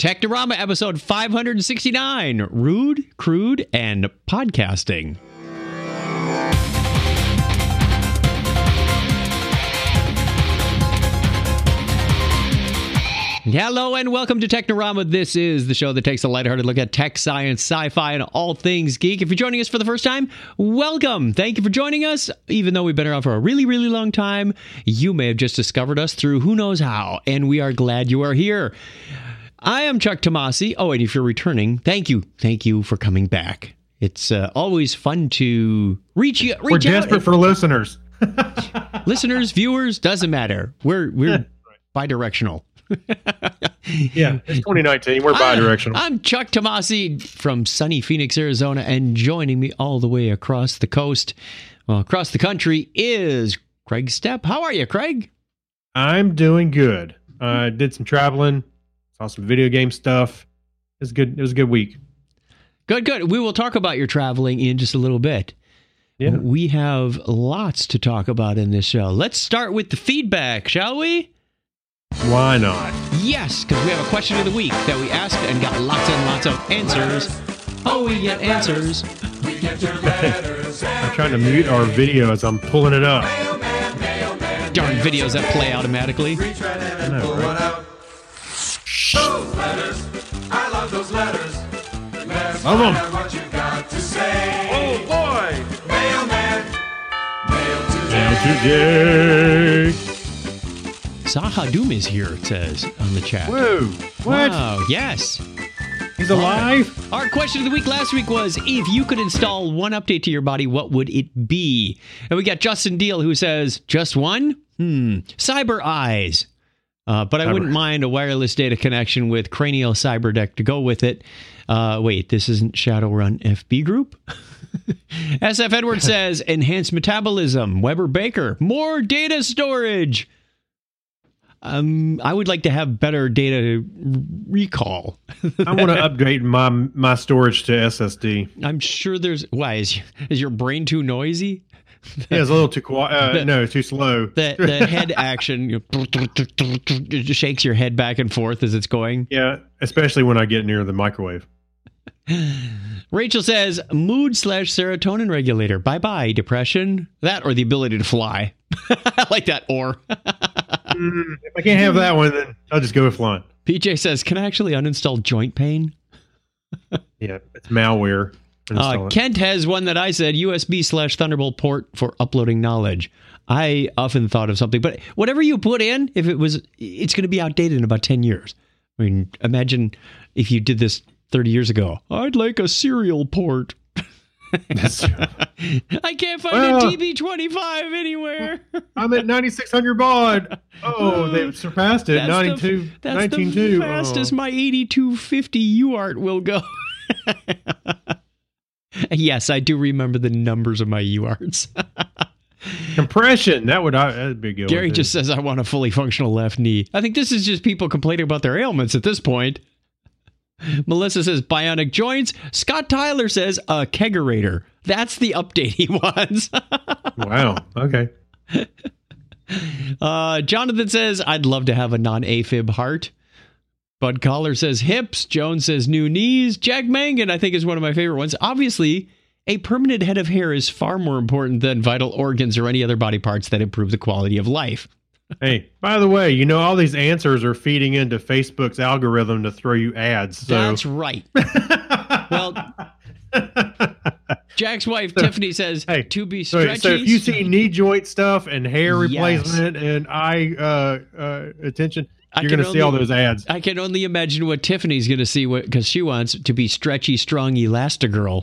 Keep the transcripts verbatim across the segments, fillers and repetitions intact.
Technorama episode five hundred sixty-nine, Rude, Crude, and Podcasting. Hello and welcome to Technorama. This is the show that takes a lighthearted look at tech, science, sci-fi, and all things geek. If you're joining us for the first time, welcome. Thank you for joining us. Even though we've been around for a really, really long time, you may have just discovered us through who knows how, and we are glad you are here. I am Chuck Tomasi. Oh, and if you're returning, thank you. Thank you for coming back. It's uh, always fun to reach you. Reach We're desperate out. for listeners. Listeners, viewers, doesn't matter. We're we're Yeah. bi-directional. Yeah, it's twenty nineteen. We're bi-directional. I'm Chuck Tomasi from sunny Phoenix, Arizona, and joining me all the way across the coast, well, across the country, is Craig Stepp. How are you, Craig? I'm doing good. I uh, did some traveling, saw some video game stuff. It was good. It was a good week. Good, good. We will talk about your traveling in just a little bit. Yeah. We have lots to talk about in this show. Let's start with the feedback, shall we? Why not? Yes, because we have a question of the week that we asked and got lots and lots of answers. Oh, we get answers. We get your letters. I'm trying to mute our video as I'm pulling it up. Mailman, mailman, Darn videos that play automatically. reach right in I and know, pull right? one out. Those letters, I love those letters. Let's Love 'em. find out what you got to say. Oh boy! Mailman, mail today. Now today. Zaha Doom is here, it says on the chat. Whoa! What? Wow, yes. He's alive? Our question of the week last week was, if you could install one update to your body, what would it be? And we got Justin Deal who says, just one? Hmm, Cyber Eyes. Uh, but I Cyber. wouldn't mind a wireless data connection with Cranial Cyberdeck to go with it. Uh, wait, this isn't Shadowrun F B Group? S F Edwards says, enhanced metabolism. Weber Baker, more data storage. Um, I would like to have better data recall. I want to upgrade my my storage to S S D. I'm sure there's... Why? Is, is your brain too noisy? Yeah, it's a little too quiet. Uh, The- no, too slow. The, the head action you know, it just shakes your head back and forth as it's going. Yeah, especially when I get near the microwave. Rachel says, mood slash serotonin regulator. Bye-bye, depression. That or the ability to fly. I like that or. Mm, if I can't have that one, then I'll just go with flying. P J says, can I actually uninstall joint pain? Yeah, it's malware. Uh, Install it. Kent has one that I said, U S B slash Thunderbolt port for uploading knowledge. I often thought of something, but whatever you put in, if it was, it's going to be outdated in about ten years. I mean, imagine if you did this thirty years ago. I'd like a serial port. That's- I can't find Well- a T B twenty-five anywhere. I'm at ninety-six hundred baud. Oh, they've surpassed it. That's the- ninety-two, That's nineteen the two. fastest Oh. my eighty-two fifty U A R T will go. Yes, I do remember the numbers of my U A R Ts. Compression. That would I, that'd be a good. Gary one, just too. says, I want a fully functional left knee. I think this is just people complaining about their ailments at this point. Melissa says, bionic joints. Scott Tyler says, a kegerator. That's the update he wants. Wow. Okay. uh, Jonathan says, I'd love to have a non-AFib heart. Bud Collar says, hips. Jones says, new knees. Jack Mangan, I think, is one of my favorite ones. Obviously, a permanent head of hair is far more important than vital organs or any other body parts that improve the quality of life. Hey, by the way, you know all these answers are feeding into Facebook's algorithm to throw you ads. So. That's right. Well, Jack's wife, Tiffany, says, Hey, to be so, stretchy. so if you see knee joint stuff and hair Yes. replacement and eye uh, uh, attention, I you're can going to see all only- those ads. I can only imagine what Tiffany's going to see because she wants to be stretchy, strong Elastigirl.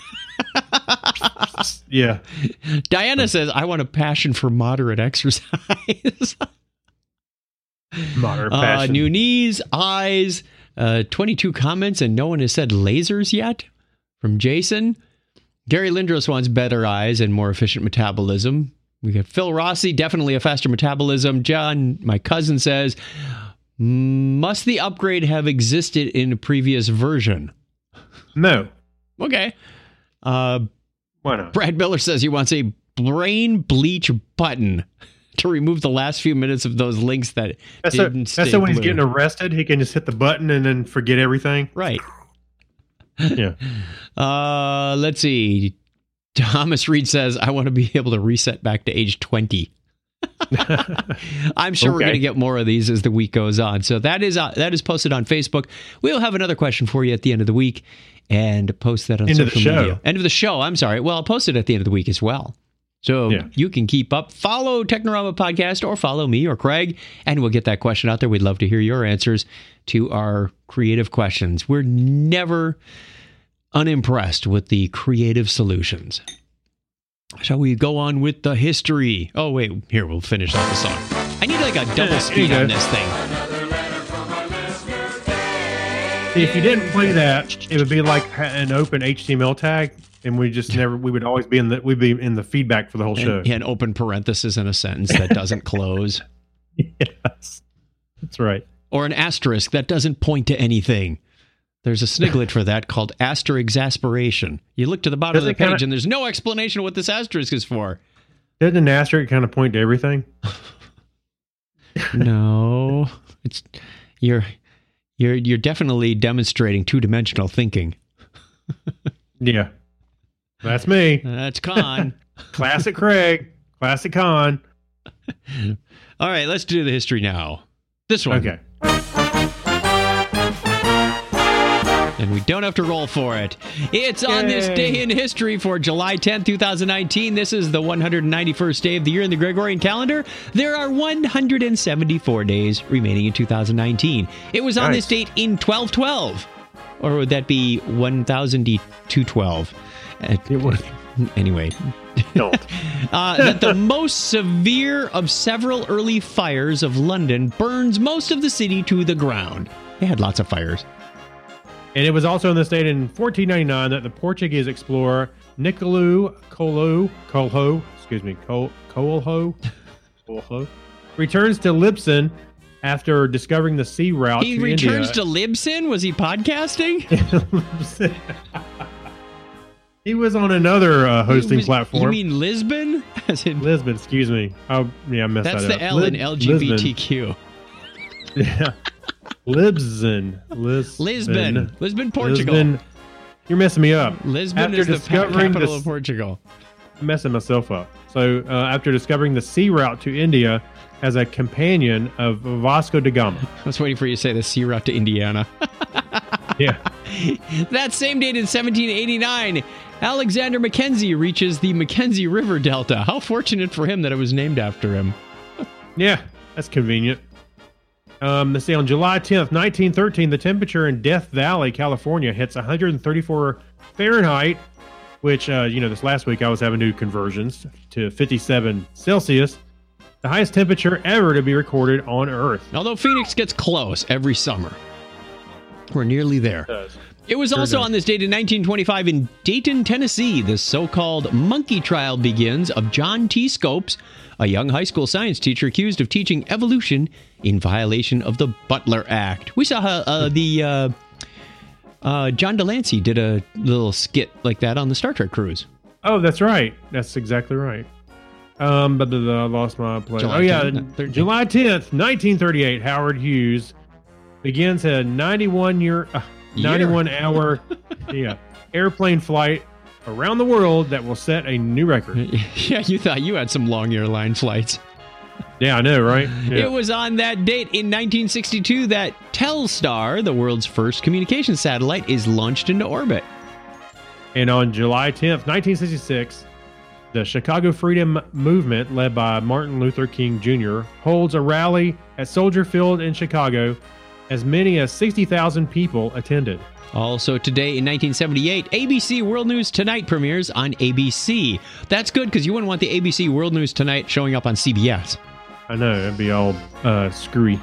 Yeah. Diana says, I want a passion for moderate exercise. Modern uh, fashion. new knees, eyes, uh, twenty-two comments, and no one has said lasers yet. From Jason. Gary Lindros wants better eyes and more efficient metabolism. We got Phil Rossi, definitely a faster metabolism. John, my cousin, says, must the upgrade have existed in a previous version? No. Okay. Uh, Why not? Brad Miller says he wants a brain bleach button to remove the last few minutes of those links that That's so, didn't stay that's so when he's blue. getting arrested, he can just hit the button and then forget everything. Right. Yeah. Uh, let's see. Thomas Reed says, I want to be able to reset back to age twenty. I'm sure we're Okay. going to get more of these as the week goes on. So that is uh, that is posted on Facebook. We'll have another question for you at the end of the week and post that on End of the social show. media. End of the show. I'm sorry. Well, I'll post it at the end of the week as well. So Yeah. you can keep up. Follow Technorama Podcast or follow me or Craig, and we'll get that question out there. We'd love to hear your answers to our creative questions. We're never unimpressed with the creative solutions. Shall we go on with the history? Oh, wait. Here, we'll finish off the song. I need like a double Yeah, speed there you on go. this thing. Another letter from a listener. See, if you didn't play that, it would be like ha- an open H T M L tag, and we just never. We would always be in the. We'd be in the feedback for the whole show. And, an open parenthesis in a sentence that doesn't close. Yes, that's right. Or an asterisk that doesn't point to anything. There's a sniglet for that called aster exasperation. You look to the bottom Does of the it kinda- page and there's no explanation of what this asterisk is for. Doesn't an asterisk kind of point to everything? No. It's you're you're you're definitely demonstrating two-dimensional thinking. Yeah, that's me. That's con. Classic Craig. Classic Con. All right, let's do the history now. This one. Okay. And we don't have to roll for it. It's on this Yay. day in history for July tenth, twenty nineteen. This is the one hundred ninety-first day of the year in the Gregorian calendar. There are one hundred seventy-four days remaining in two thousand nineteen. It was on Nice. this date in twelve twelve. Or would that be one thousand two twelve? Uh, It was. Anyway. Don't. Uh, that the most severe of several early fires of London burns most of the city to the ground. They had lots of fires. And it was also in this date in fourteen ninety-nine that the Portuguese explorer Nicolò Colo, Colho, excuse me, Col, Colho, Colho, returns to Libsyn after discovering the sea route He to returns India. to Libsyn? Was he podcasting? Libsyn. He was on another uh, hosting Was- platform. You mean Lisbon? As in, Lisbon, excuse me. Oh, yeah, I messed that's that the up. L in Lib- L G B T Q. Lisbon. Yeah. Libsyn. Lisbon. Lisbon. Lisbon, Portugal. Lisbon. You're messing me up. Lisbon After is the pa- discovering capital this- of Portugal. I'm messing myself up. So, uh, after discovering the sea route to India as a companion of Vasco da Gama. I was waiting for you to say the sea route to Indiana. Yeah. That same date in seventeen eighty-nine, Alexander Mackenzie reaches the Mackenzie River Delta. How fortunate for him that it was named after him. Yeah, that's convenient. Um, let's see, on July tenth, nineteen thirteen, the temperature in Death Valley, California hits one hundred thirty-four Fahrenheit, which, uh, you know, this last week I was having to do conversions to fifty-seven Celsius, the highest temperature ever to be recorded on Earth. Although Phoenix gets close every summer. We're nearly there. It was Sure also does. on this date in nineteen twenty-five in Dayton, Tennessee, the so-called monkey trial begins of John T. Scopes, a young high school science teacher accused of teaching evolution in violation of the Butler Act. We saw uh, uh, the uh, uh, John Delancey did a little skit like that on the Star Trek cruise. Oh, that's right. That's exactly right. Um, but the, the, I lost my place. July Oh, yeah. tenth, thirteen. July tenth, nineteen thirty-eight, Howard Hughes begins a ninety-one year, uh, Year. ninety-one hour yeah, airplane flight around the world that will set a new record. Yeah, you thought you had some long airline flights. Yeah, I know, right? Yeah. It was on that date in nineteen sixty-two that Telstar, the world's first communication satellite, is launched into orbit. And on July tenth, nineteen sixty-six, the Chicago Freedom Movement, led by Martin Luther King Junior, holds a rally at Soldier Field in Chicago. As many as sixty thousand people attended. Also today in nineteen seventy-eight, A B C World News Tonight premieres on A B C. That's good because you wouldn't want the A B C World News Tonight showing up on C B S. I know, it'd be all uh, screwy.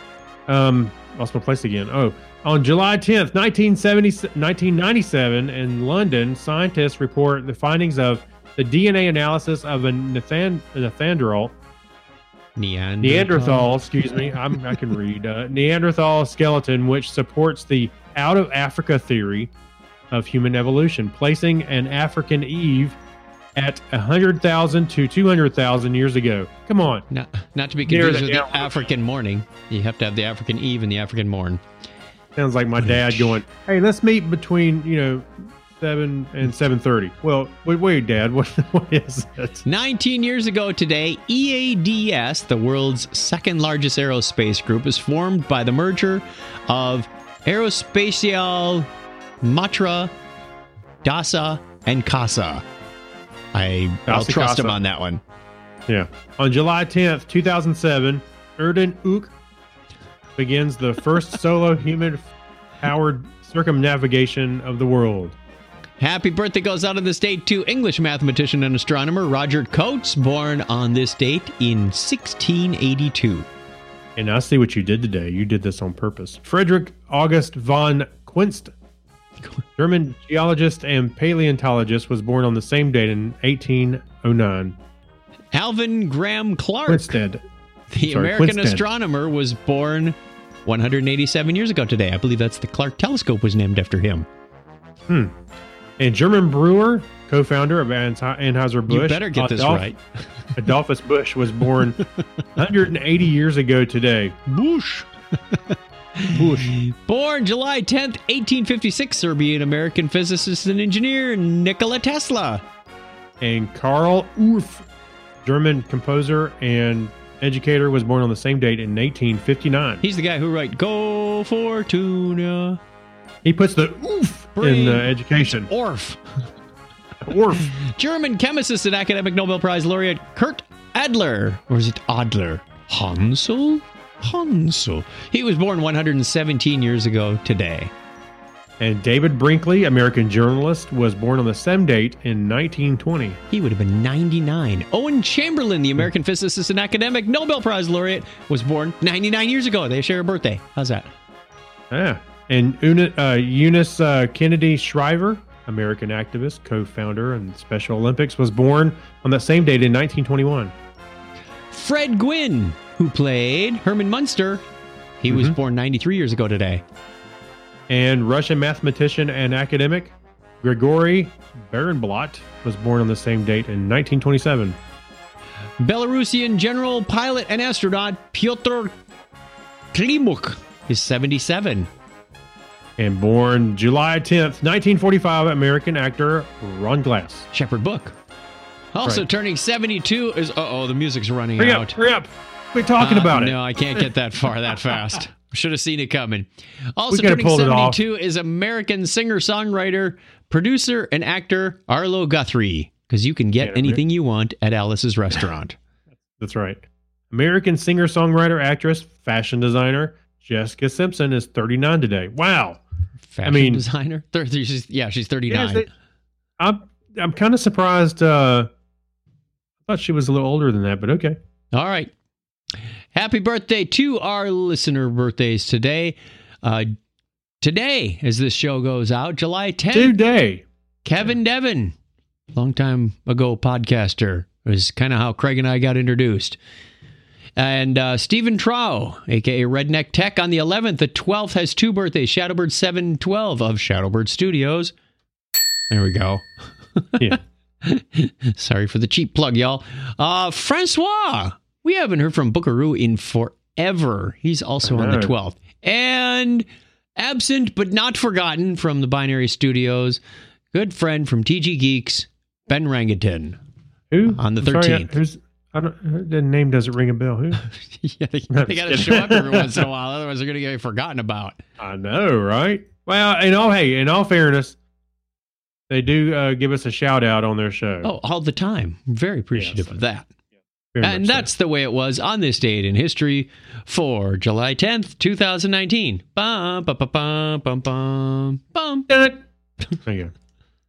Um, lost my place again. Oh, on July tenth, nineteen seventy, nineteen ninety-seven, in London, scientists report the findings of the D N A analysis of a Nathan- Neanderthal, Neanderthal. Neanderthal, excuse me, I'm, I can read, uh, Neanderthal skeleton, which supports the out of Africa theory of human evolution, placing an African Eve at one hundred thousand to two hundred thousand years ago. Come on. Not, not to be Near confused the with the downward. African morning. You have to have the African eve and the African morn. Sounds like my dad going, hey, let's meet between, you know, seven and seven thirty. Well, wait, wait, Dad, what, what is it? nineteen years ago today, E A D S, the world's second largest aerospace group, was formed by the merger of Aerospatiale Matra, DASA, and CASA. I, I'll DASA, trust him CASA. on that one. Yeah. On July tenth, two thousand seven, Erden Ook begins the first solo human-powered circumnavigation of the world. Happy birthday goes out of this date to English mathematician and astronomer Roger Coates, born on this date in sixteen eighty-two. And I see what you did today. You did this on purpose. Frederick August von Quinst, German geologist and paleontologist, was born on the same date in eighteen oh nine. Alvin Graham Clark, Quinstead. the sorry, American Quinstead. astronomer, was born one hundred eighty-seven years ago today. I believe that's the Clark telescope was named after him. Hmm. And German brewer, co-founder of Anhe- Anheuser-Busch. You better get this Adolf- right. Adolphus Busch was born one hundred eighty years ago today. Bush. Bush. Born July tenth, eighteen fifty-six, Serbian-American physicist and engineer Nikola Tesla. And Karl Orff, German composer and educator, was born on the same date in eighteen fifty-nine. He's the guy who wrote Go Fortuna. He puts the oof in uh, education. Orff. Orff. German chemist and academic Nobel Prize laureate Kurt Adler. Or is it Adler? Hansel? Hansel. He was born one hundred seventeen years ago today. And David Brinkley, American journalist, was born on the same date in nineteen twenty. He would have been ninety-nine. Owen Chamberlain, the American physicist and academic Nobel Prize laureate, was born ninety-nine years ago. They share a birthday. How's that? Yeah. And Una, uh, Eunice uh, Kennedy Shriver, American activist, co-founder, and Special Olympics, was born on that same date in nineteen twenty-one. Fred Gwynn, who played Herman Munster, he was Mhm. born ninety-three years ago today. And Russian mathematician and academic Grigory Barenblatt was born on the same date in nineteen twenty-seven. Belarusian general, pilot, and astronaut Pyotr Klimuk is seventy-seven. And born July tenth, nineteen forty-five, American actor Ron Glass. Shepherd Book. Also Right. turning seventy-two is... Uh-oh, the music's running Hurry out. up, hurry up. Quit talking Uh, about it. No, I can't get that far that fast. Should have seen it coming. Also We coulda turning pulled it off. seventy-two is American singer-songwriter, producer, and actor Arlo Guthrie. Because you can get Yeah, anything you want at Alice's restaurant. That's right. American singer, songwriter, actress, fashion designer Jessica Simpson is thirty-nine today. Wow. Fashion mean- designer? Thir- she's- yeah, she's Yeah, thirty-nine. they- I'm I'm kind of surprised. Uh, I thought she was a little older than that, but okay. All right. Happy birthday to our listener birthdays today. Uh, today, as this show goes out, July tenth, Today. Kevin Devon, long time ago podcaster, is kind of how Craig and I got introduced. And uh, Stephen Trow, a k a. Redneck Tech, on the eleventh. The twelfth has two birthdays. Shadowbird seven twelve of Shadowbird Studios. There we go. Yeah. Sorry for the cheap plug, y'all. Uh, Francois. We haven't heard from Bookaroo in forever. He's also I on the know. twelfth. And absent but not forgotten from the Binary Studios, good friend from T G Geeks, Ben Rangaton. Who? On the I'm sorry, thirteenth. who's? I don't. The name doesn't ring a bell. Who? Yeah, they, No, they got to just show up every once in a while, otherwise they're going to get forgotten about. I know, right? Well, in all hey, in all fairness, they do uh, give us a shout out on their show. Oh, all the time. Very appreciative Yes. of that. Very And much so. that's the way it was on this date in history for July tenth, twenty nineteen. Bum, bum, bum, bum, bum, bum, bum. There you go.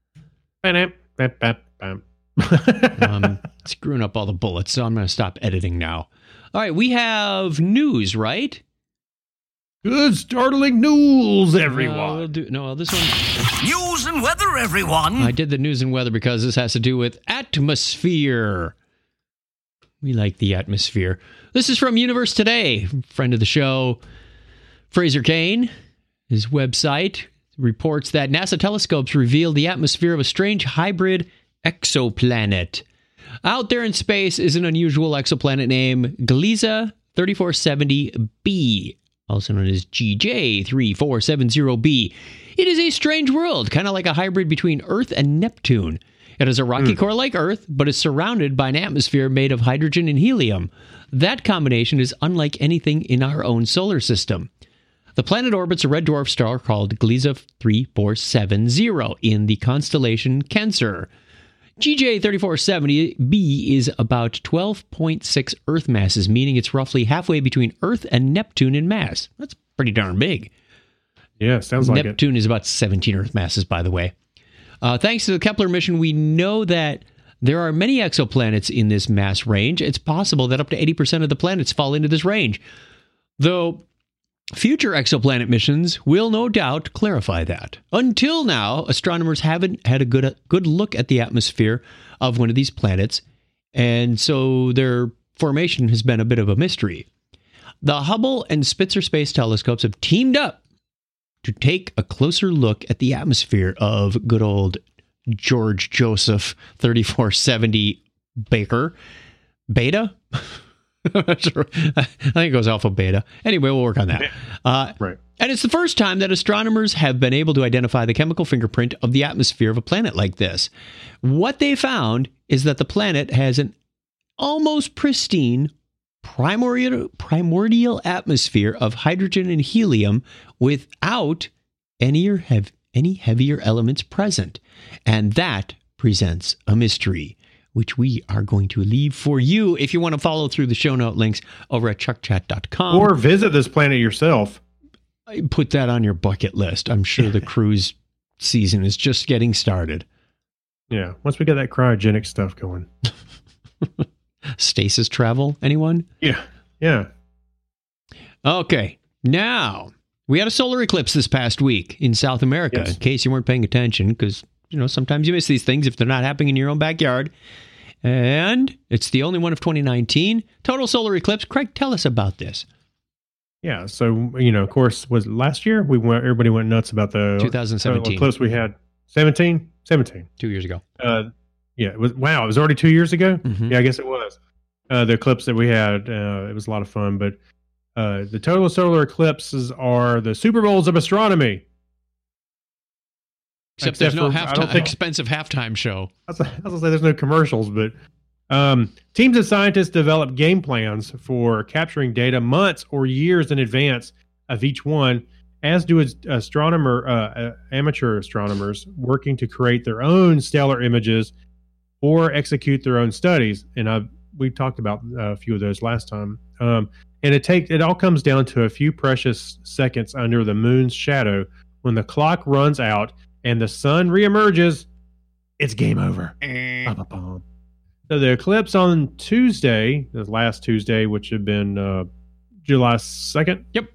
Bam, bam, bam, bam. I'm screwing up all the bullets, so I'm going to stop editing now. All right, we have news, right? Good startling news, Uh, everyone. we'll do, no, this one. News and weather, everyone. I did the news and weather because this has to do with atmosphere. We like the atmosphere. This is from Universe Today, friend of the show, Fraser Kane. His website reports that NASA telescopes revealed the atmosphere of a strange hybrid exoplanet. Out there in space is an unusual exoplanet named Gliese thirty-four seventy b, also known as G J thirty-four seventy b. It is a strange world, kind of like a hybrid between Earth and Neptune. It has a rocky mm. core like Earth, but is surrounded by an atmosphere made of hydrogen and helium. That combination is unlike anything in our own solar system. The planet orbits a red dwarf star called Gliese thirty-four seventy in the constellation Cancer. G J thirty-four seventy b is about twelve point six Earth masses, meaning it's roughly halfway between Earth and Neptune in mass. That's pretty darn big. Yeah, sounds like it. Neptune is about seventeen Earth masses, by the way. Uh, thanks to the Kepler mission, we know that there are many exoplanets in this mass range. It's possible that up to eighty percent of the planets fall into this range, though future exoplanet missions will no doubt clarify that. Until now, astronomers haven't had a good good look at the atmosphere of one of these planets, and so their formation has been a bit of a mystery. The Hubble and Spitzer space telescopes have teamed up to take a closer look at the atmosphere of good old George Joseph thirty-four seventy Baker. Beta? I'm not sure. I think it goes alpha beta. Anyway, we'll work on that. Uh, right. And it's the first time that astronomers have been able to identify the chemical fingerprint of the atmosphere of a planet like this. What they found is that the planet has an almost pristine primordial, primordial atmosphere of hydrogen and helium without any, or hev- any heavier elements present. And that presents a mystery, which we are going to leave for you if you want to follow through the show note links over at chuck chat dot com. Or visit this planet yourself. Put that on your bucket list. I'm sure the cruise season is just getting started. Yeah, once we get that cryogenic stuff going. Stasis travel, anyone? Yeah, yeah. Okay, now, we had a solar eclipse this past week in South America, yes. in case you weren't paying attention, because, you know, sometimes you miss these things if they're not happening in your own backyard. And it's the only one of twenty nineteen. Total solar eclipse. Craig, tell us about this. Yeah, so, you know, of course, was it last year? We went, everybody went nuts about the twenty seventeen eclipse we had. seventeen? seventeen. Two years ago. Uh, yeah, it was, wow, it was already two years ago? Mm-hmm. Yeah, I guess it was. Uh, the eclipse that we had, uh, it was a lot of fun, but uh, the total solar eclipses are the Super Bowls of astronomy. Except, Except there's no for, halftime, think, expensive halftime show. I was, I was going to say there's no commercials, but um, teams of scientists develop game plans for capturing data months or years in advance of each one, as do astronomer, uh, amateur astronomers working to create their own stellar images or execute their own studies. And I've, we talked about a few of those last time. Um, and it take it all comes down to a few precious seconds under the moon's shadow. When the clock runs out and the sun reemerges, it's game over. So the eclipse on Tuesday, the last Tuesday, which had been uh, July second. Yep.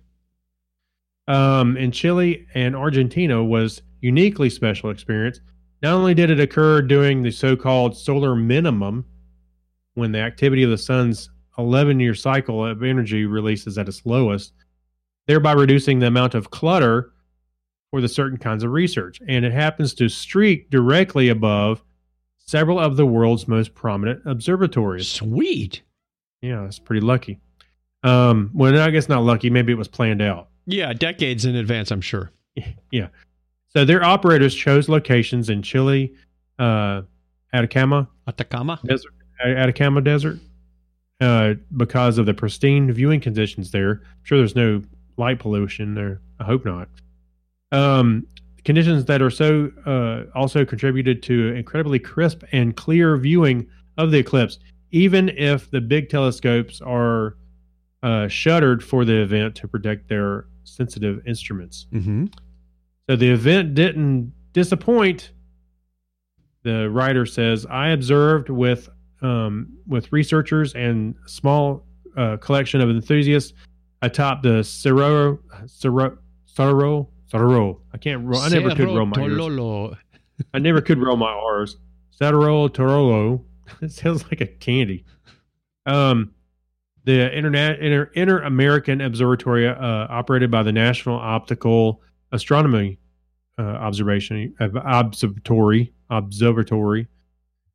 Um, in Chile and Argentina was uniquely special experience. Not only did it occur during the so-called solar minimum, when the activity of the sun's eleven-year cycle of energy releases at its lowest, thereby reducing the amount of clutter for the certain kinds of research. And it happens to streak directly above several of the world's most prominent observatories. Sweet. Yeah, that's pretty lucky. Um, well, I guess not lucky. Maybe it was planned out. Yeah, decades in advance, I'm sure. Yeah. So their operators chose locations in Chile, uh, Atacama, Atacama Desert, Atacama Desert, uh, because of the pristine viewing conditions there. I'm sure there's no light pollution there. I hope not. Um, conditions that are so uh, also contributed to incredibly crisp and clear viewing of the eclipse, even if the big telescopes are uh, shuttered for the event to protect their sensitive instruments. Mm-hmm. So the event didn't disappoint. The writer says, I observed with um, with researchers and a small uh, collection of enthusiasts atop the Cerro, Cerro, Cerro, Cerro. I can't roll. I never Cerro could roll my Tololo. R's. I never could roll my R's. Cerro Tololo. It sounds like a candy. Um, the Interna- Inter- Inter-American Observatory, uh, operated by the National Optical Astronomy uh, Observation uh, Observatory, Observatory,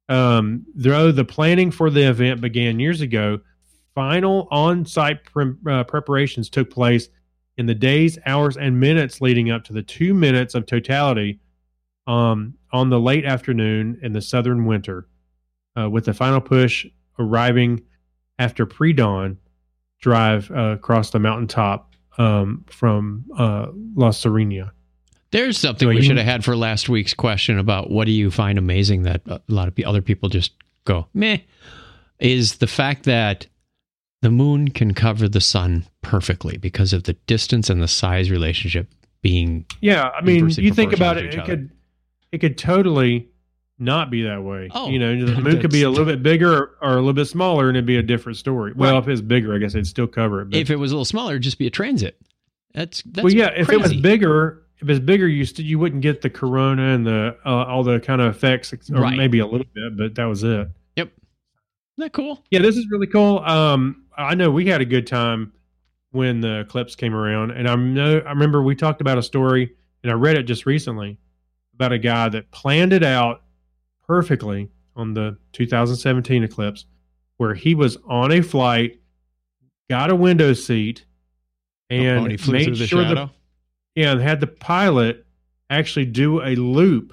Um, though the planning for the event began years ago, final on-site pre- uh, preparations took place in the days, hours, and minutes leading up to the two minutes of totality um, on the late afternoon in the southern winter, uh, with the final push arriving after pre-dawn drive uh, across the mountaintop um, from uh, La Serena. There's something So we you- should have had for last week's question about what do you find amazing that a lot of pe- other people just go, meh, is the fact that the moon can cover the sun perfectly because of the distance and the size relationship being. Yeah, I mean, inversely you think proportional about to it, each it other. could it could totally not be that way. Oh, you know, the moon could be a that's- little bit bigger or, or a little bit smaller, and it'd be a different story. Well, Right. if it's bigger, I guess it'd still cover it. But, If it was a little smaller, it'd just be a transit. That's, that's well, yeah, if it was crazy. bigger, if it's bigger, you st- you wouldn't get the corona and the uh, all the kind of effects, or Right. maybe a little bit, but that was it. Yep. Isn't that cool? Yeah, this is really cool. Um, I know we had a good time when the eclipse came around, and I know I remember we talked about a story, and I read it just recently about a guy that planned it out perfectly on the two thousand seventeen eclipse, where he was on a flight, got a window seat, and Oh, and he flew through made the sure shadow. the yeah, and had the pilot actually do a loop.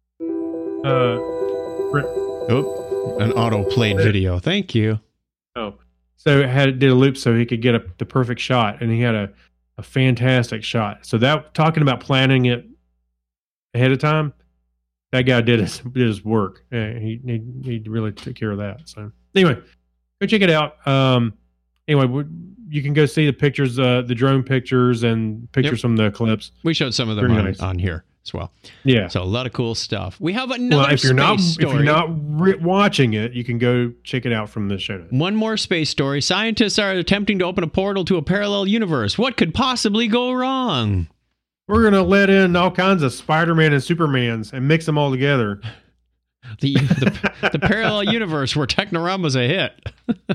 Uh, Oh, an auto played video. Thank you. Oh, so it had did a loop so he could get a, the perfect shot, and he had a, a fantastic shot. So that talking about planning it ahead of time, that guy did his did his work. Uh, he, he he really took care of that. So anyway, go check it out. Um, anyway, we, you can go see the pictures, uh, the drone pictures, and pictures Yep. from the eclipse. We showed some of them Very on, nice. on here as well. Yeah. So a lot of cool stuff. We have another Well, if you're not space if story. you're not re- watching it, you can go check it out from the show notes. One more space story. Scientists are attempting to open a portal to a parallel universe. What could possibly go wrong? We're gonna let in all kinds of Spider-Man and Supermans and mix them all together. The the, the parallel universe where Technorama's a hit.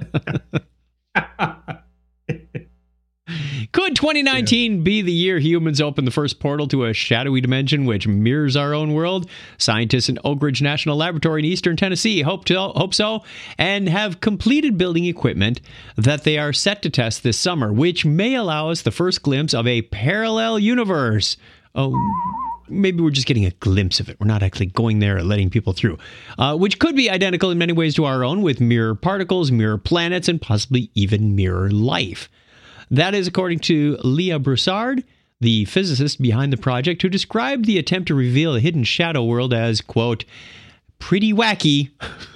Could twenty nineteen be the year humans open the first portal to a shadowy dimension which mirrors our own world? Scientists in Oak Ridge National Laboratory in eastern Tennessee hope to hope so, and have completed building equipment that they are set to test this summer, which may allow us the first glimpse of a parallel universe. Oh, maybe we're just getting a glimpse of it. We're not actually going there or letting people through, uh, which could be identical in many ways to our own, with mirror particles, mirror planets, and possibly even mirror life. That is according to Leah Broussard, the physicist behind the project, who described the attempt to reveal a hidden shadow world as, quote, pretty wacky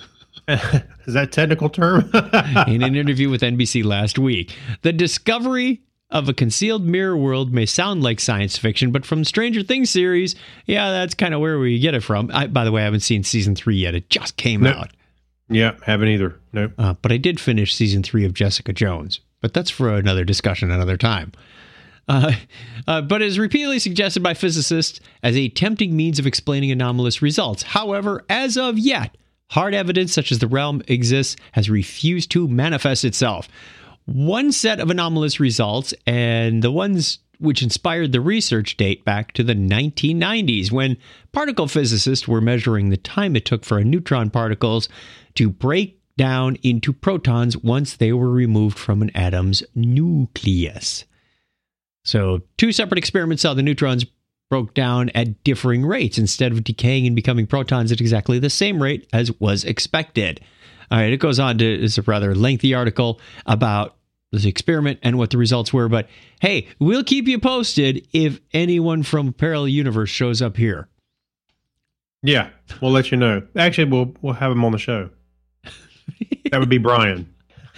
Is that a technical term? in an interview with N B C last week. The discovery of a concealed mirror world may sound like science fiction, but from Stranger Things series, yeah, that's kind of where we get it from. I, by the way, I haven't seen season three yet. It just came Nope. out. Yeah, haven't either. Nope. Uh, but I did finish season three of Jessica Jones. But that's for another discussion another time. Uh, uh, but is repeatedly suggested by physicists as a tempting means of explaining anomalous results. However, as of yet, hard evidence such as the realm exists has refused to manifest itself. One set of anomalous results, and the ones which inspired the research, date back to the nineteen nineties, when particle physicists were measuring the time it took for a neutron particles to break down into protons once they were removed from an atom's nucleus. So, two separate experiments saw the neutrons broke down at differing rates instead of decaying and becoming protons at exactly the same rate as was expected. All right, it goes on to, it's a rather lengthy article about this experiment and what the results were, but hey, we'll keep you posted if anyone from a parallel universe shows up here. Yeah, we'll let you know. Actually, we'll we'll have him on the show. That would be Brian.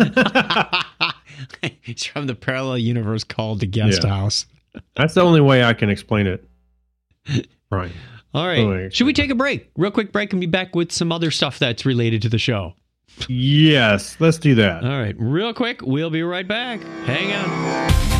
He's from the parallel universe called the guest Yeah. house. That's the only way I can explain it. Brian. All right. Oh, Should we take a break? Real quick break and be back with some other stuff that's related to the show. Yes, let's do that. All right. Real quick. We'll be right back. Hang on.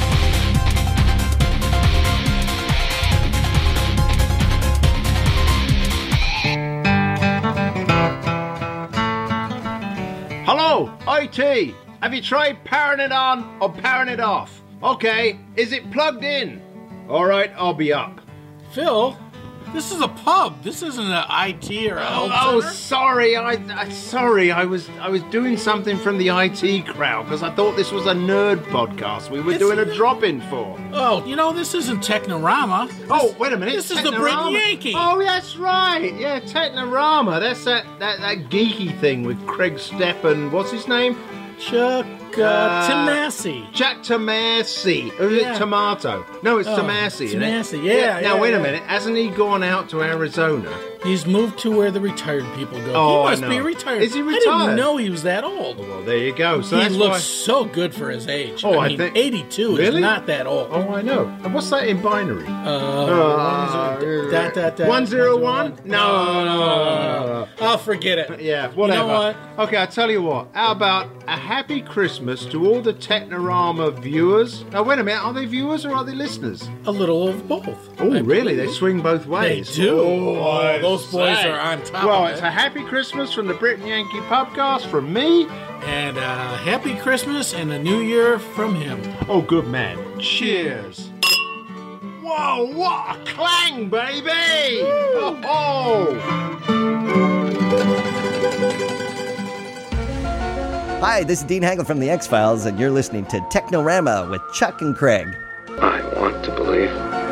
Hello, I T. Have you tried powering it on or powering it off? Okay, is it plugged in? Alright, I'll be up. Phil, This is a pub. This isn't an I T or a Oh, health oh, center. sorry. I, I sorry. I was I was doing something from the I T crowd because I thought this was a nerd podcast we were It's doing a not. drop-in for. Oh, you know, this isn't Technorama. Oh, wait a minute. This is the Brit Technorama. Yankee. Oh, that's right. Yeah, Technorama. That's that, that, that geeky thing with Craig Stepp and what's his name? Chuck uh, Uh, Tim Massey. Jack Tomasi. Or is Yeah. it Tomato? No, it's Oh, Tomasi. isn't it? Tomasi, yeah, Now, yeah, wait a yeah. minute. Hasn't he gone out to Arizona? He's moved to where the retired people go. Oh, I he must know. be retired. Is he I retired? didn't know he was that old. Well, there you go. So he that's looks why... so good for his age. Oh, I I mean, think- eighty-two Really? is not that old. Oh, I know. And what's that in binary? Uh, Uh, one zero- dot, dot, dot, one zero one? one. No, no, no, no, no. I'll forget it. Yeah, whatever. You know what? Okay, I'll tell you what. How about a happy Christmas to all the Technorama viewers? Now, wait a minute. Are they viewers or are they listeners? A little of both. Oh, I really? They believe. swing both They ways. do. Oh, Oh, those boys say. are on top Well, of it's it. a happy Christmas from the Brit and Yankee podcast from me. And uh, happy Christmas and a new year from him. Oh, good man. Cheers. Whoa, what a clang, baby! Oh, oh. Hi, this is Dean Hagel from The X-Files, and you're listening to Technorama with Chuck and Craig. I want to believe.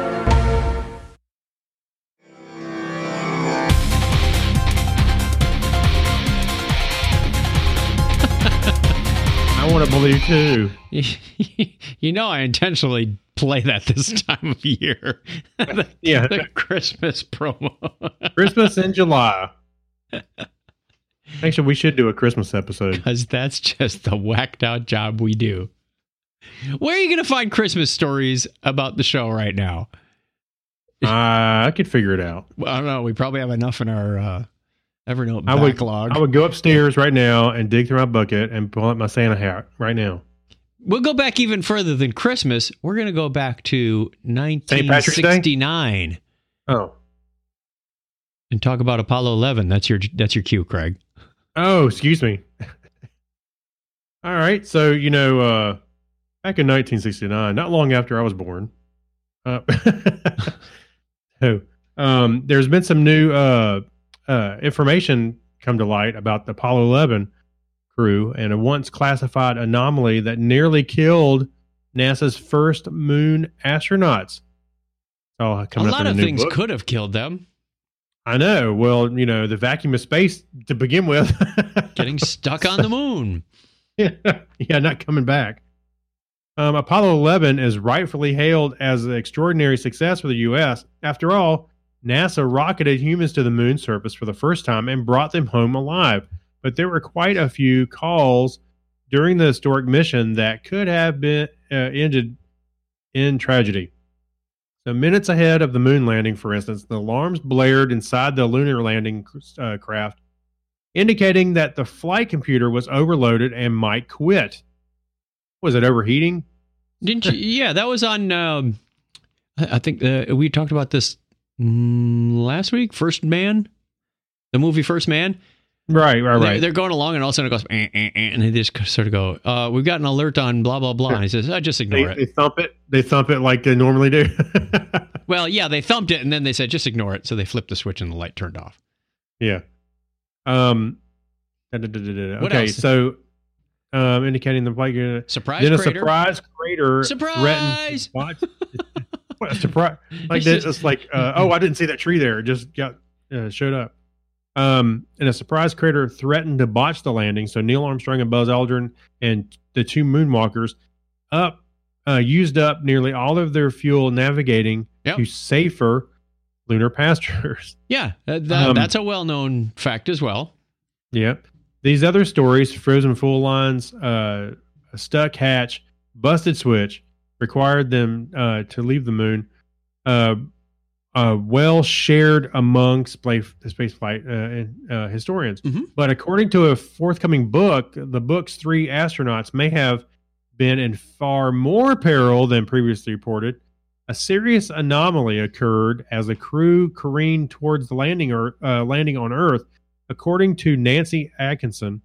I want to believe too. You know, I intentionally play that this time of year. the, Yeah. the Christmas promo. Christmas in July. Actually, we should do a Christmas episode. Because that's just the whacked out job we do. Where are you going to find Christmas stories about the show right now? Uh, I could figure it out. Well, I don't know. We probably have enough in our uh, Evernote I would, backlog. I would go upstairs right now and dig through my bucket and pull out my Santa hat right now. We'll go back even further than Christmas. We're going to go back to nineteen Patrick's Day? sixty-nine Oh. and talk about Apollo eleven. That's your that's your cue, Craig. Oh, excuse me. All right. So, you know, uh, back in nineteen sixty-nine, not long after I was born, uh, so, um, there's been some new uh, uh, information come to light about the Apollo eleven crew and a once classified anomaly that nearly killed NASA's first moon astronauts. Oh, A coming up lot in a of new things book. could have killed them. I know. Well, you know, the vacuum of space to begin with. Getting stuck on the moon. yeah, yeah, not coming back. Um, Apollo eleven is rightfully hailed as an extraordinary success for the U S. After all, NASA rocketed humans to the moon surface for the first time and brought them home alive. But there were quite a few calls during the historic mission that could have been uh, ended in tragedy. So minutes ahead of the moon landing, for instance, the alarms blared inside the lunar landing uh, craft, indicating that the flight computer was overloaded and might quit. Was it overheating? Didn't you? Yeah, that was on. Um, I I think uh, we talked about this mm, last week. First Man, the movie First Man. Right, right, They- right. They're going along, and all of a sudden it goes, eh, eh, eh, and they just sort of go, uh, "We've got an alert on blah blah blah." And he says, "I just They, ignore they it." thump it. They thump it like they normally do. Well, yeah, they thumped it, and then they said, "Just ignore it." So they flipped the switch, and the light turned off. Yeah. Um. da, da, da, da, da. What Okay, else? so um, indicating the flight. uh, Surprise then a crater. surprise crater Surprise! threatened. What? What a surprise! Like this, it's like, uh, oh, I didn't see that tree there. It just got uh, showed up. Um, and a surprise crater threatened to botch the landing. So Neil Armstrong and Buzz Aldrin and the two moonwalkers up uh, used up nearly all of their fuel navigating Yep. to safer lunar pastures. Yeah, that, that, Um, that's a well-known fact as well. Yep. These other stories, frozen fuel lines, uh, a stuck hatch, busted switch, required them uh, to leave the moon, uh, uh, well shared among space, space flight uh, uh, historians. Mhm. But according to a forthcoming book, the book's three astronauts may have been in far more peril than previously reported. A serious anomaly occurred as the crew careened towards the landing, or, uh, landing on Earth. According to Nancy Atkinson,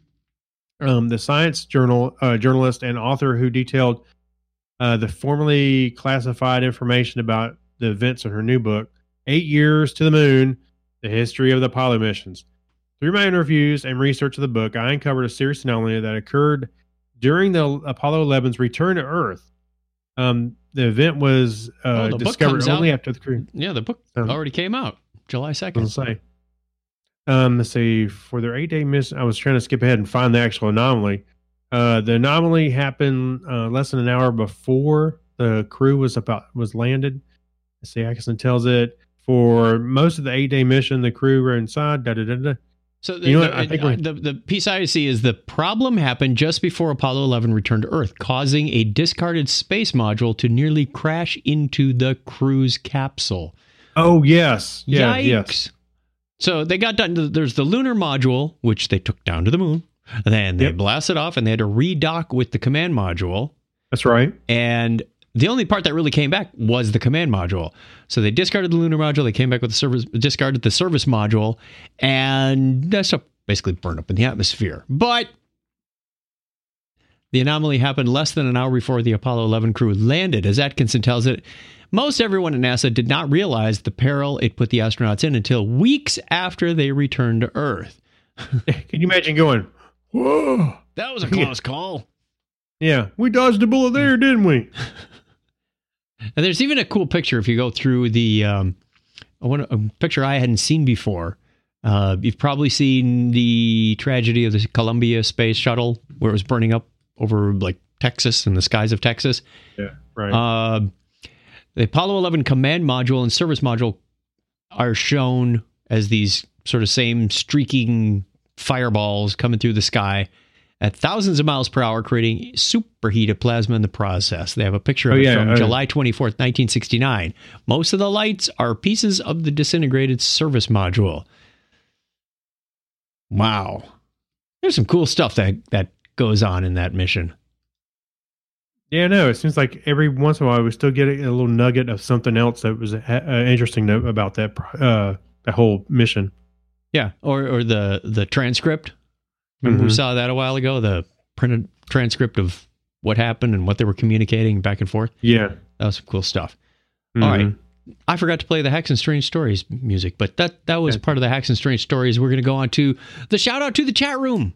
um, the science journal uh, journalist and author who detailed uh, the formerly classified information about the events in her new book, Eight Years to the Moon, The History of the Apollo Missions. Through my interviews and research of the book, I uncovered a serious anomaly that occurred during the Apollo eleven's return to Earth. Um, the event was uh, Oh, the book discovered comes only out- after the crew. Yeah, the book Um, already came out July second. Let's say. Um, let's see. For their eight-day mission, I was trying to skip ahead and find the actual anomaly. Uh, the anomaly happened uh, less than an hour before the crew was about was landed. Let's see. Atkinson tells it for most of the eight-day mission, the crew were inside. Da da da da. So the, You know what? the, I think uh, we- the, the piece I see is the problem happened just before Apollo eleven returned to Earth, causing a discarded space module to nearly crash into the crew's capsule. Oh yes, yeah, Yikes. yes. So they got done. There's the lunar module, which they took down to the moon. And then they Yep. blasted off and they had to redock with the command module. That's right. And the only part that really came back was the command module. So they discarded the lunar module. They came back with the service, discarded the service module, and that stuff basically burned up in the atmosphere. But the anomaly happened less than an hour before the Apollo eleven crew landed. As Atkinson tells it, most everyone at NASA did not realize the peril it put the astronauts in until weeks after they returned to Earth. Can you imagine going, whoa? That was a close call. Yeah, we dodged a bullet there, didn't we? And there's even a cool picture if you go through the um, one a picture I hadn't seen before. Uh, you've probably seen the tragedy of the Columbia Space Shuttle where it was burning up over like Texas and the skies of Texas. Yeah, right. Uh, the Apollo eleven command module and service module are shown as these sort of same streaking fireballs coming through the sky at thousands of miles per hour, creating superheated plasma in the process. They have a picture of Oh, it yeah, from oh, yeah. July twenty-fourth, nineteen sixty-nine. Most of the lights are pieces of the disintegrated service module. Wow. There's some cool stuff that, that goes on in that mission. Yeah, no, it seems like every once in a while we still get a, a little nugget of something else that was uh, uh, interesting to, about that uh, that whole mission. Yeah, or or the the transcript. Remember we Mhm. saw that a while ago, the printed transcript of what happened and what they were communicating back and forth. Yeah. That was some cool stuff. All right. Mhm. I forgot to play the Hacks and Strange Stories music, but that that was part of the Hacks and Strange Stories. We're going to go on to the shout out to the chat room.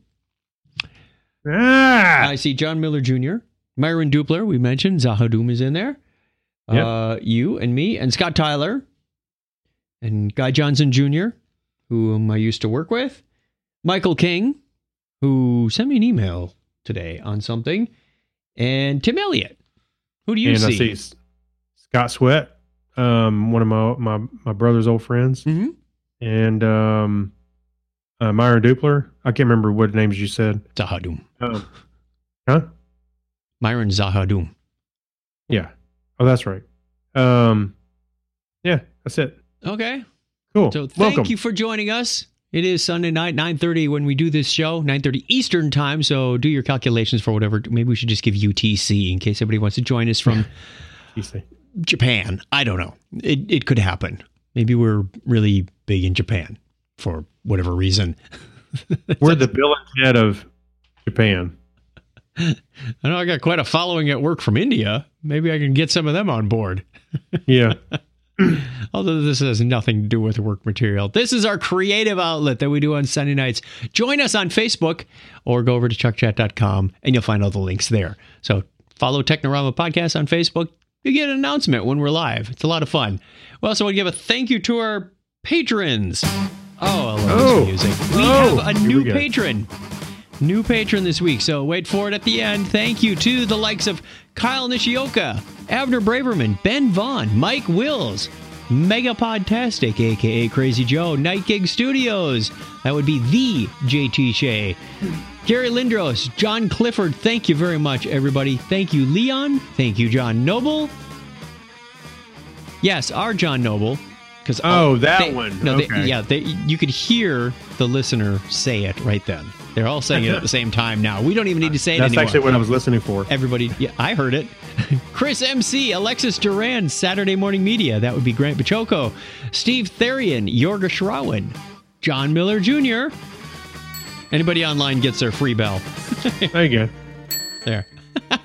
Ah! I see John Miller Junior, Myron Dupler, we mentioned. Zahadoom is in there. Yep. Uh, you and me and Scott Tyler and Guy Johnson Junior, whom I used to work with. Michael King, who sent me an email today on something. And Tim Elliott. Who do you and see? I see S- Scott Sweat, um, one of my, my, my brother's old friends, Mm-hmm. and um, uh, Myron Dupler. I can't remember what names you said. Zahadoom. Um, huh? Myron Zahadoom. Yeah. Oh, that's right. Um, yeah, that's it. Okay. Cool. So thank Welcome. you for joining us. It is Sunday night, nine thirty when we do this show, nine thirty Eastern time. So do your calculations for whatever. Maybe we should just give U T C in case anybody wants to join us from You see. Japan. I don't know. It it could happen. Maybe we're really big in Japan for whatever reason. We're the Bill and Ted of Japan. I know I got quite a following at work from India. Maybe I can get some of them on board. Yeah. Although this has nothing to do with work material. This is our creative outlet that we do on Sunday nights. Join us on Facebook or go over to chuck chat dot com and you'll find all the links there. So follow Technorama Podcast on Facebook. You get an announcement when we're live. It's a lot of fun. We also want to give a thank you to our patrons. Oh, I love Oh. this music. We Oh, have a here new we go. patron. New patron this week, so wait for it at the end. Thank you to the likes of Kyle Nishioka, Abner Braverman, Ben Vaughn, Mike Wills, Megapodtastic, a k a. Crazy Joe, Night Gig Studios, that would be the J T Shea, Gary Lindros, John Clifford, thank you very much, everybody. Thank you, Leon. Thank you, John Noble. Yes, our John Noble. Because Oh, that one. No, they, Okay. yeah, they, you could hear the listener say it right then. They're all saying it at the same time now. We don't even need to say it That's anymore. actually what I was listening for. Everybody, yeah, I heard it. Chris M C, Alexis Duran, Saturday Morning Media. That would be Grant Pachoco. Steve Therian, Yorga Shrawan, John Miller Junior Anybody online gets their free bell. There you go. There.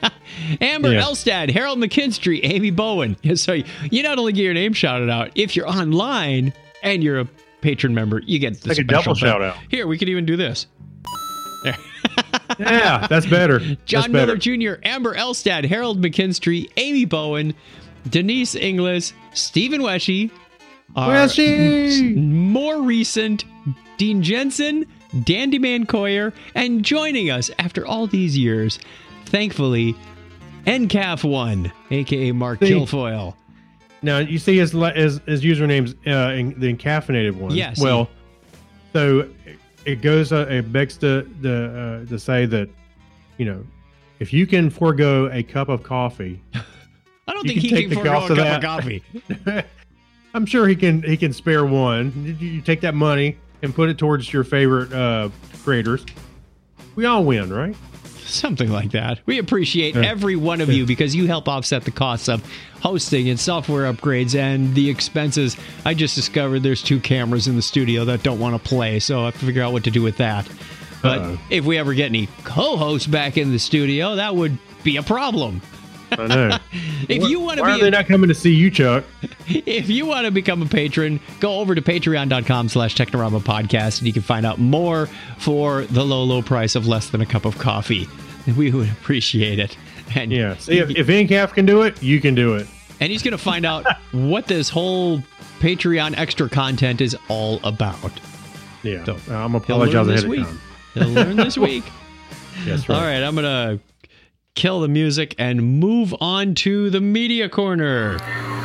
Amber Yeah. Elstad, Harold McKinstry, Amy Bowen. So you not only get your name shouted out, if you're online and you're a patron member, you get the Like a special double shout out. Here, we could even do this. There. Yeah, that's better. John that's better. Miller Junior, Amber Elstad, Harold McKinstry, Amy Bowen, Denise Inglis, Stephen Weshy, our Weshy! more recent Dean Jensen, Dandy Man Coyer, and joining us after all these years, thankfully, N C A F one, aka Mark See. Kilfoyle. Now you see his le- his, his username's uh, in, the encaffeinated one. Yes. Well, so it goes. Uh, it begs to the uh, to say that, you know, if you can forego a cup of coffee, I don't You think can he take can the forego a cost cup of of that. coffee. I'm sure he can he can spare one. You, you take that money and put it towards your favorite uh, creators. We all win, right? Something like that. We appreciate Yeah. every one of you because you help offset the costs of hosting and software upgrades and the expenses. I just discovered there's two cameras in the studio that don't want to play, so I have to figure out what to do with that. But Uh-oh. if we ever get any co-hosts back in the studio, that would be a problem. I know. If you want to Why be are they not coming to see you, Chuck? If you want to become a patron, go over to patreon.com slash Technorama podcast and you can find out more for the low, low price of less than a cup of coffee. We would appreciate it. And Yeah. See, if, if N C A F can do it, you can do it. And he's going to find out what this whole Patreon extra content is all about. Yeah. So, I'm He'll learn apologize this ahead week. of time. He'll learn this week. Yes, right. All right, I'm going to kill the music and move on to the media corner.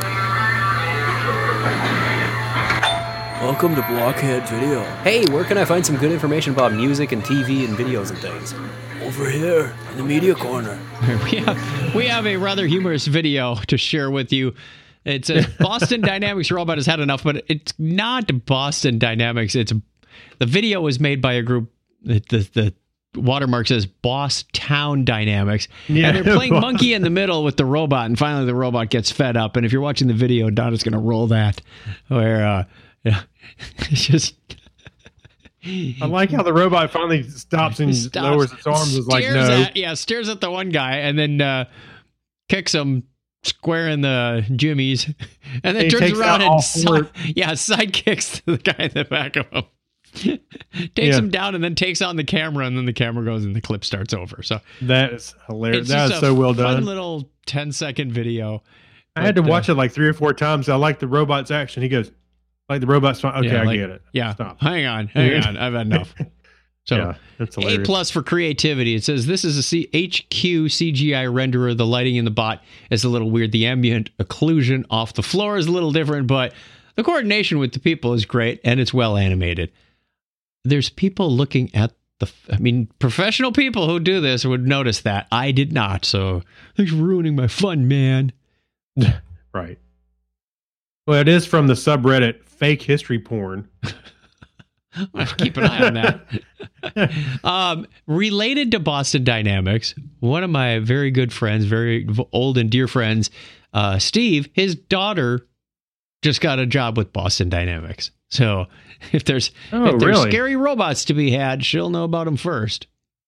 Welcome to Blockhead Video. Hey, where can I find some good information about music and T V and videos and things? Over here, in the media corner. We have, we have a rather humorous video to share with you. It's a Boston Dynamics robot has had enough, but it's not Boston Dynamics. It's the video was made by a group. The the, the watermark says Boss Town Dynamics, Yeah. and they're playing monkey in the middle with the robot. And finally, the robot gets fed up. And if you're watching the video, Donna's going to roll that where uh, yeah, it's just. I like how the robot finally stops and Stops, lowers its arms. Is like, stares no. At, yeah, stares at the one guy and then uh, kicks him square in the jimmies, and then He turns takes around out all and four. si- yeah, side kicks to the guy in the back of him. Takes Yeah. him down and then takes on the camera, and then the camera goes and the clip starts over. So That is hilarious. it's That just is a so well fun done. little ten second video. I had to But, uh, watch it like three or four times. I like the robot's action. He goes, like the robot's fine. Okay, yeah, I like- get it. Yeah, Stop. hang on, hang on, I've had enough. So. Yeah, that's A hilarious. plus for creativity. It says this is a C- H Q C G I renderer. The lighting in the bot is a little weird. The ambient occlusion off the floor is a little different, but the coordination with the people is great and it's well animated. There's people looking at the. I mean, professional people who do this would notice that. I did not. So thanks for ruining my fun, man. Right. Well, it is from the subreddit Fake History Porn. I'll have to keep an eye on that. um, related to Boston Dynamics, one of my very good friends, very v- old and dear friends, uh, Steve, his daughter just got a job with Boston Dynamics. So if there's Oh, if there's really? scary robots to be had, she'll know about them first.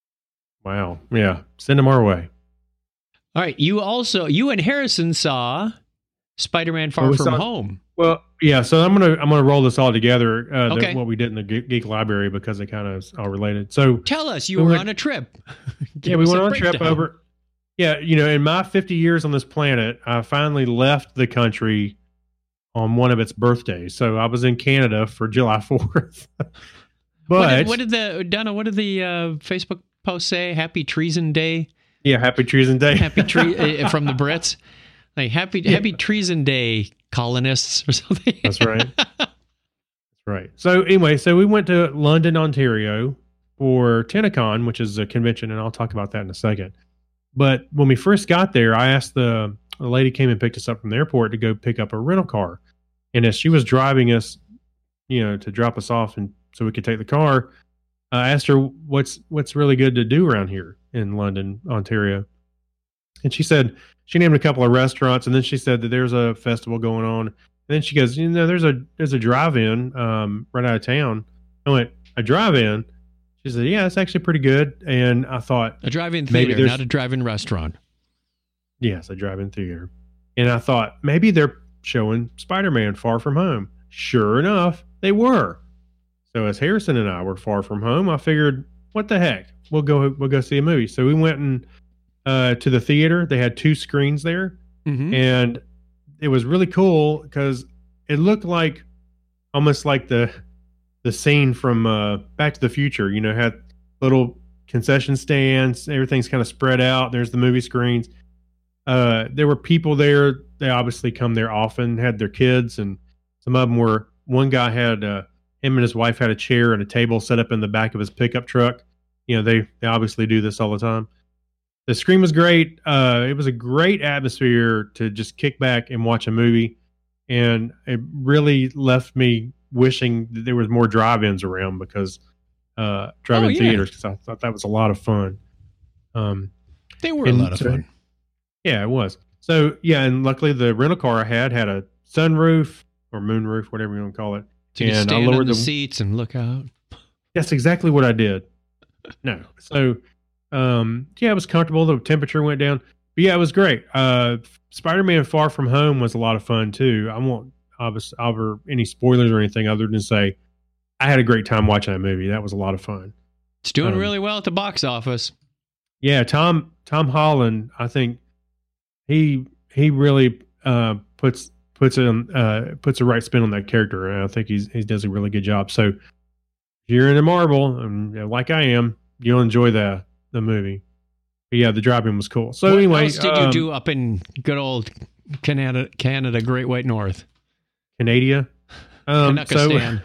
Wow. Yeah. Send them our way. All right, you also you and Harrison saw Spider-Man Far Oh, we From saw- Home. Well, yeah. So I'm gonna I'm gonna roll this all together. Uh, the- Okay. what we did in the Ge- Geek Library because it kind of is all related. So Tell us, you We were went- on a trip. Give yeah, we us went a on a trip breakdown. over. Yeah, you know, in my fifty years on this planet, I finally left the country on one of its birthdays. So I was in Canada for July fourth. But What did, what did the Donna? What did the uh, Facebook post say? Happy Treason Day. yeah, Happy Treason Day. Happy tre- uh, from the Brits. Like happy Happy Treason Day, colonists or something. That's right. That's right. So anyway, so we went to London, Ontario for TennaCon, which is a convention, and I'll talk about that in a second. But when we first got there, I asked the, the lady came and picked us up from the airport to go pick up a rental car. And as she was driving us, you know, to drop us off and so we could take the car, I asked her what's what's really good to do around here in London, Ontario. And she said she named a couple of restaurants, and then she said that there's a festival going on. And then she goes, you know, there's a there's a drive-in um, right out of town. I went, a drive-in? She said, yeah, it's actually pretty good. And I thought, A drive-in Maybe theater, there's- not a drive-in restaurant. Yes, a drive-in theater. And I thought maybe they're showing Spider-Man Far From Home. Sure enough, they were. So as Harrison and I were far from home, I figured, what the heck? We'll go we'll go see a movie. So we went and uh, to the theater. They had two screens there. Mm-hmm. And it was really cool because it looked like almost like the the scene from uh, Back to the Future. You know, had little concession stands. Everything's kind of spread out. There's the movie screens. Uh, there were people there. They obviously come there often, had their kids, and some of them were, one guy had, uh, him and his wife had a chair and a table set up in the back of his pickup truck. You know, they, they obviously do this all the time. The screen was great. Uh, it was a great atmosphere to just kick back and watch a movie. And it really left me wishing that there was more drive-ins around because, uh, drive-in Oh, yeah. theaters, because I thought that was a lot of fun. Um, They were a and lot of so- fun. Yeah, it was. So, yeah, and luckily the rental car I had had a sunroof or moonroof, whatever you want to call it. So you could and I stand in lowered the the- seats and look out. That's exactly what I did. No. So, um, yeah, it was comfortable. The temperature went down. But yeah, it was great. Uh, Spider-Man Far From Home was a lot of fun too. I won't obviously offer any spoilers or anything other than say I had a great time watching that movie. That was a lot of fun. It's doing Um, really well at the box office. Yeah, Tom Tom Holland, I think he he really uh, puts puts it on, uh, puts a right spin on that character, and I think he's he does a really good job. So if you're into Marvel, and uh, like I am, you'll enjoy the the movie. But yeah, the driving was cool. So what anyway, else did um, you do up in good old Canada, Canada, Great White North? Canada. Um, so, Kanakistan.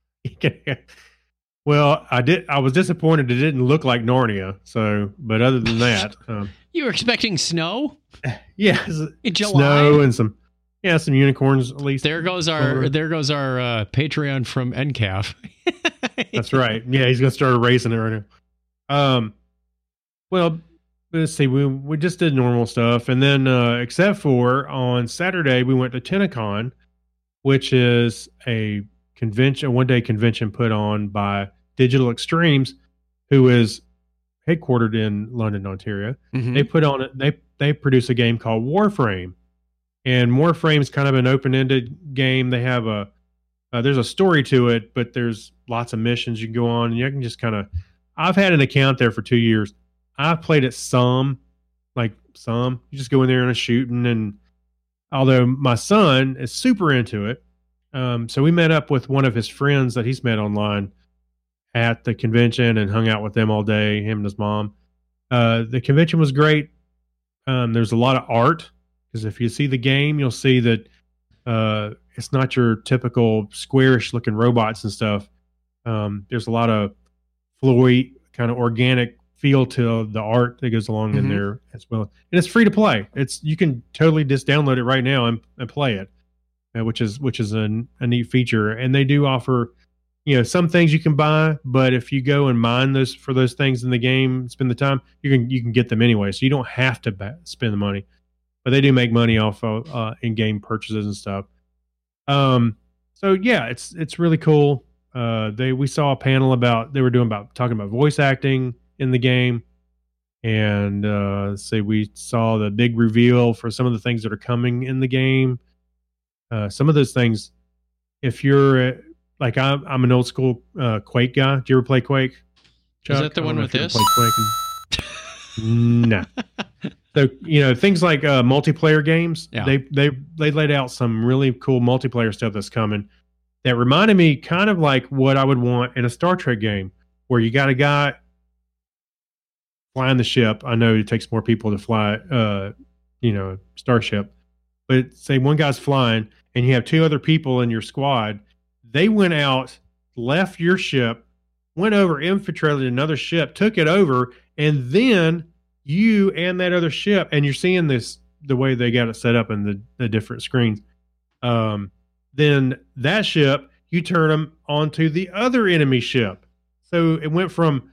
well, I did. I was disappointed it didn't look like Narnia. So, but other than that, um, You were expecting snow yeah, in July? snow and some yeah some unicorns at least. There goes our Over. there goes our uh, Patreon from N C A F. That's right. Yeah, he's gonna start erasing it right now. Um, well, let's see. We we just did normal stuff, and then uh, except for on Saturday we went to Tenacon, which is a convention, a one day convention put on by Digital Extremes, who is headquartered in London, Ontario. Mhm. They put on it. They they produce a game called Warframe, and Warframe's kind of an open ended game. They have a uh, there's a story to it, but there's lots of missions you can go on, and you can just kind of. I've had an account there for two years. I've played it some, like some. You just go in there and a shooting, and although my son is super into it, um, so we met up with one of his friends that he's met online at the convention and hung out with them all day. Him and his mom. Uh, the convention was great. Um, there's a lot of art because if you see the game, you'll see that uh, it's not your typical squarish looking robots and stuff. Um, there's a lot of flowy, kind of organic feel to the art that goes along in Mhm. there as well. And it's free to play. It's you can totally just download it right now and, and play it, uh, which is which is a, a neat feature. And they do offer, you know, some things you can buy, but if you go and mine those for those things in the game, spend the time, you can you can get them anyway. So you don't have to ba- spend the money, but they do make money off of uh, in-game purchases and stuff. Um, so yeah, it's it's really cool. Uh, they we saw a panel about they were doing about talking about voice acting in the game, and uh, let's see, we saw the big reveal for some of the things that are coming in the game. Uh, some of those things, if you're uh, like I'm, I'm an old school uh, Quake guy. Do you ever play Quake? Chuck? that the I don't one know with if you ever this? played Quake. No. So you know things like uh, multiplayer games. Yeah. They they they laid out some really cool multiplayer stuff that's coming. That reminded me kind of like what I would want in a Star Trek game, where you got a guy flying the ship. I know it takes more people to fly, uh, you know, starship. But say one guy's flying, and you have two other people in your squad. They went out, left your ship, went over, infiltrated another ship, took it over, and then you and that other ship, and you're seeing this the way they got it set up in the, the different screens. Um, then that ship, you turn them onto the other enemy ship. So it went from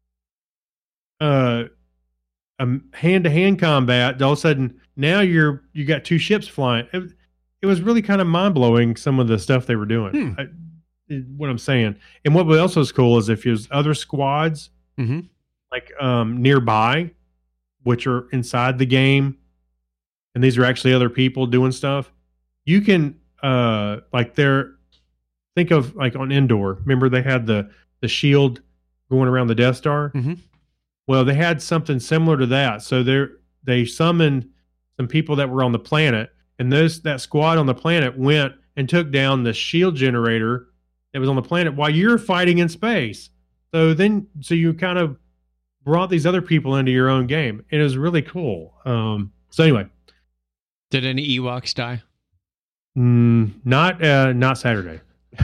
uh, a hand-to-hand combat to all of a sudden now you're you got two ships flying. It, it was really kind of mind-blowing some of the stuff they were doing. Hmm. I, it- what I'm saying, and what else was cool is if there's other squads Mhm. like um, nearby, which are inside the game, and these are actually other people doing stuff, you can uh like they're think of like on Endor. Remember they had the the shield going around the Death Star? Mm-hmm. Well, they had something similar to that. So they they summoned some people that were on the planet, and those that squad on the planet went and took down the shield generator that was on the planet while you're fighting in space. So then, so you kind of brought these other people into your own game. It was really cool. Um, so anyway, did any Ewoks die? Mm, not uh, not Saturday.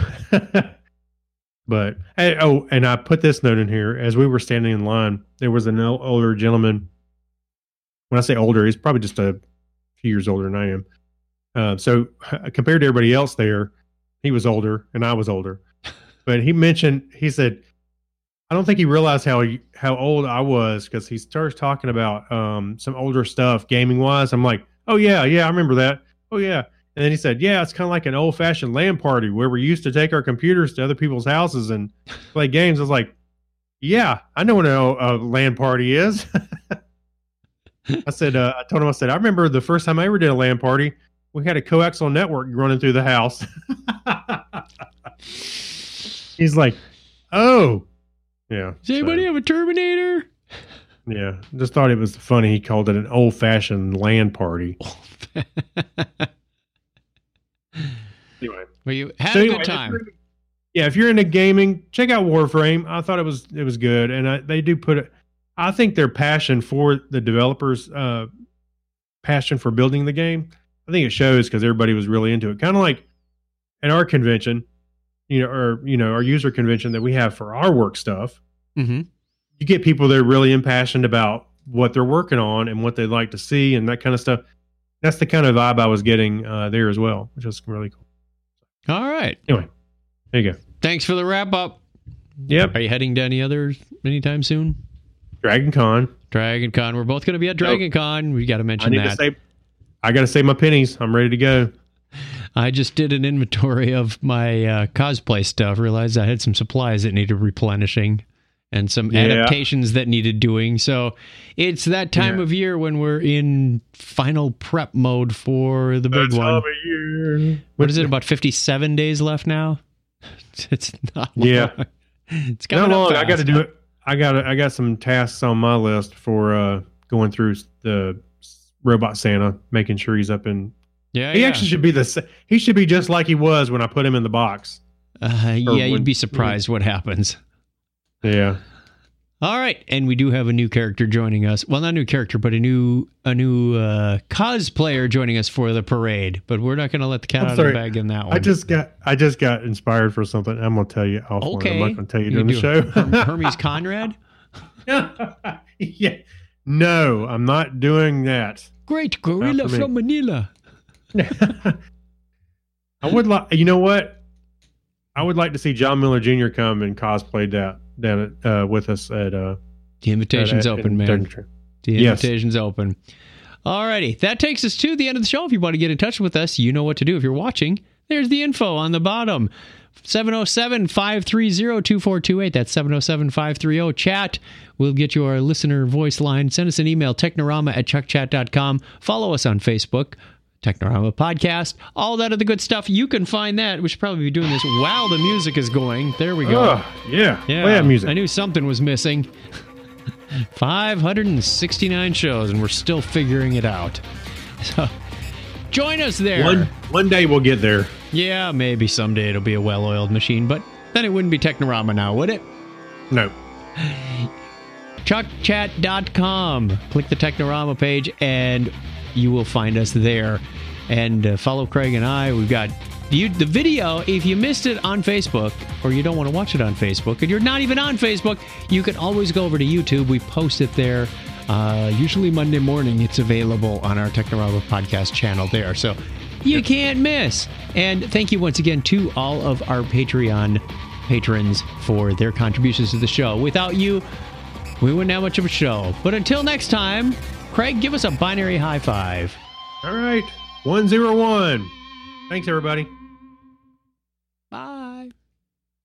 But hey, oh, and I put this note in here as we were standing in line. There was an older gentleman. When I say older, he's probably just a few years older than I am. Uh, so compared to everybody else there, he was older and I was older. But he mentioned, he said, I don't think he realized how how old I was because he starts talking about um, some older stuff gaming wise. I'm like, oh yeah, yeah, I remember that. Oh yeah. And then he said, yeah, it's kind of like an old fashioned LAN party where we used to take our computers to other people's houses and play games. I was like, yeah, I know what a, a LAN party is. I said, uh, I told him, I said, I remember the first time I ever did a LAN party, we had a coaxial network running through the house. He's like, oh, yeah. Does anybody so, have a Terminator? Yeah, just thought it was funny. He called it an old fashioned LAN party. Anyway, well, you had so a anyway, good time. If yeah, if you're into gaming, check out Warframe. I thought it was it was good, and I, they do put it. I think their passion for the developers' uh, passion for building the game, I think it shows because everybody was really into it. Kind of like at our convention, you know, or you know, our user convention that we have for our work stuff. Mm-hmm. You get people that are really impassioned about what they're working on and what they'd like to see and that kind of stuff. That's the kind of vibe I was getting uh, there as well, which was really cool. All right. Anyway, there you go. Thanks for the wrap up. Yep. Are you heading to any others anytime soon? Dragon Con. Dragon Con. We're both going to be at Dragon nope. Con. We got to mention I need that. To save, I got to save my pennies. I'm ready to go. I just did an inventory of my uh, cosplay stuff. Realized I had some supplies that needed replenishing and some yeah. adaptations that needed doing. So it's that time yeah. of year when we're in final prep mode for the big that one. Time of year. What is it? About fifty-seven days left now. It's not long. Yeah. It's not long. Fast. I got to do it. I got I got some tasks on my list for uh, going through the Robot Santa, making sure he's up in. Yeah, he yeah. actually should be the. He should be just like he was when I put him in the box. Uh, yeah, when, you'd be surprised what happens. Yeah. All right, and we do have a new character joining us. Well, not a new character, but a new a new uh, cosplayer joining us for the parade. But we're not going to let the cat I'm out sorry. of the bag in that one. I just got I just got inspired for something. I'm going to tell you off. Okay. I'm not going to tell you during you the show. Herm- Hermes Conrad? Yeah. No, I'm not doing that. Great gorilla from Manila. I would like. You know what? I would like to see John Miller Junior come and cosplay that. Down at, uh, with us at uh, the invitation's at, open, man. The yes. invitation's open. Alrighty, that takes us to the end of the show. If you want to get in touch with us, you know what to do. If you're watching, there's the info on the bottom. seven oh seven, five three zero, two four two eight. That's seven oh seven, five three zero. Chat. We'll get you our listener voice line. Send us an email, technorama at chuck chat dot com. Follow us on Facebook. Technorama Podcast, all that other good stuff. You can find that. We should probably be doing this while the music is going. There we go. Oh, yeah. Yeah. Play that music. I knew something was missing. five hundred sixty-nine shows, and we're still figuring it out. So join us there. One, one day we'll get there. Yeah, maybe someday it'll be a well-oiled machine, but then it wouldn't be Technorama now, would it? No. chuck chat dot com. Click the Technorama page, and you will find us there. And uh, follow Craig and I. We've got you, the video. If you missed it on Facebook, or you don't want to watch it on Facebook, and you're not even on Facebook, you can always go over to YouTube. We post it there. Uh, usually Monday morning, it's available on our Technorama podcast channel there. So you can't miss. And thank you once again to all of our Patreon patrons for their contributions to the show. Without you, we wouldn't have much of a show. But until next time, Craig, give us a binary high five. All right. one zero one. Thanks, everybody.